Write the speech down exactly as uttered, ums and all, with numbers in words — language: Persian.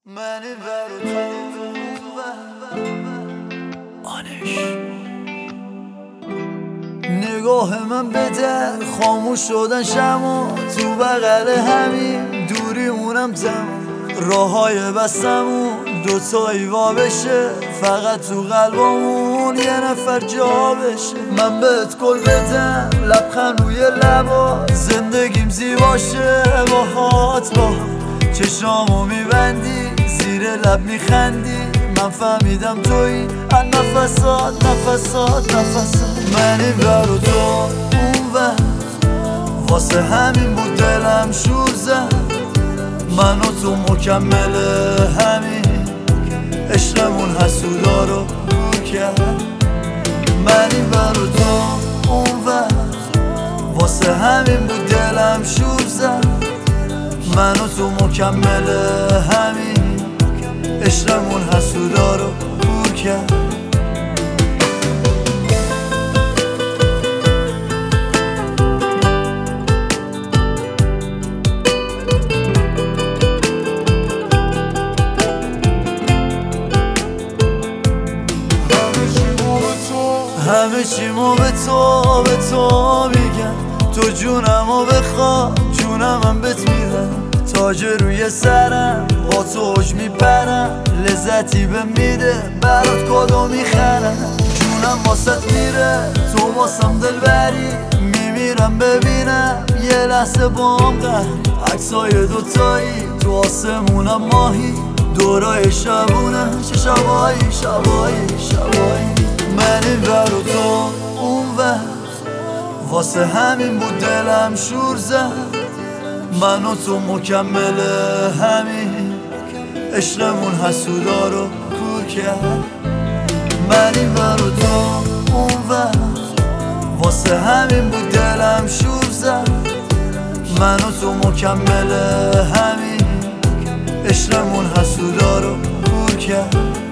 من ور و تو آنش نگاه من به در خاموش شدن شما تو بغل همین دوری مونم تمام راه های بستمون دوتایی وا بشه فقط تو قلبمون یه نفر جا بشه من بهت گل بدم لبخند روی لبا زندگیم زیباشه باهات با چشامو میبندی زیر لب میخندی من فهمیدم تویی هر نفسات نفسات نفسات من این ور و تو اون ور واسه همین بود دلم شور زد من و تو مکمل همین عشقمون حسودا رو دور کرد من این ور و تو اون ور واسه همین بود دلم شور زد من و تو مکمل همین عشقمون حسودا رو دور کرد همه چیمو به تو به تو میگم تو جونمو بخوا جونمم بهت میدم تاج روی سرم با تو اوج میپرم لذتی به میده برات کادو میخرم جونم واسط میره تو واسم دلبری میمیرم ببینم یه لحظه بام قهر عکسای دوتایی تو آسمونم ماهی دورای شبونه چه شبایی شبایی شبایی من این ور و تو اون ور واسه همین بود دلم شور زد من و تو مکمل همین عشقمون حسودا رو کور کرد من این ور و تو اون ور واسه همین بود دلم شور زد من و تو مکمل همین عشقمون حسودا رو کور کرد